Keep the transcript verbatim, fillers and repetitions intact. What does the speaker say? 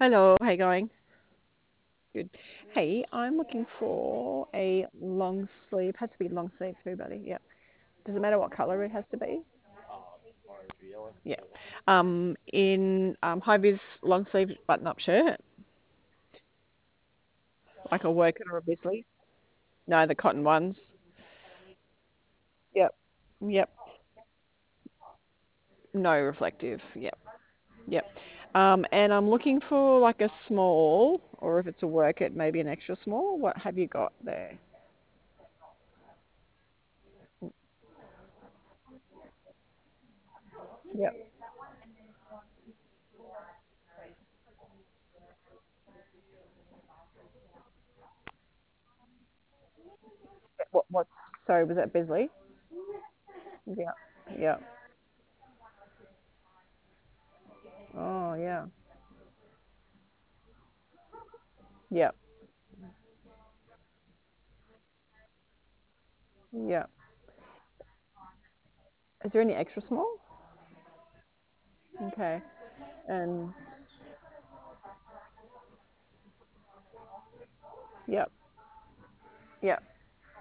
Hello, how you going? Good. Hey, I'm looking for a long sleeve. Has to be long sleeve too, buddy. Yeah. Does it matter what color it has to be? Yeah. Um, in um, high vis long sleeve button up shirt, like a worker or a Bisley. No, the cotton ones. Yep. Yep. No reflective. Yep. Yep. Um, and I'm looking for like a small, or if it's a work, it maybe an extra small. What have you got there? Yep. What? What? Sorry, was that Bisley? Yeah. Yeah. Oh, yeah. Yeah. Yeah. Is there any extra small? Okay. And yeah. Yeah.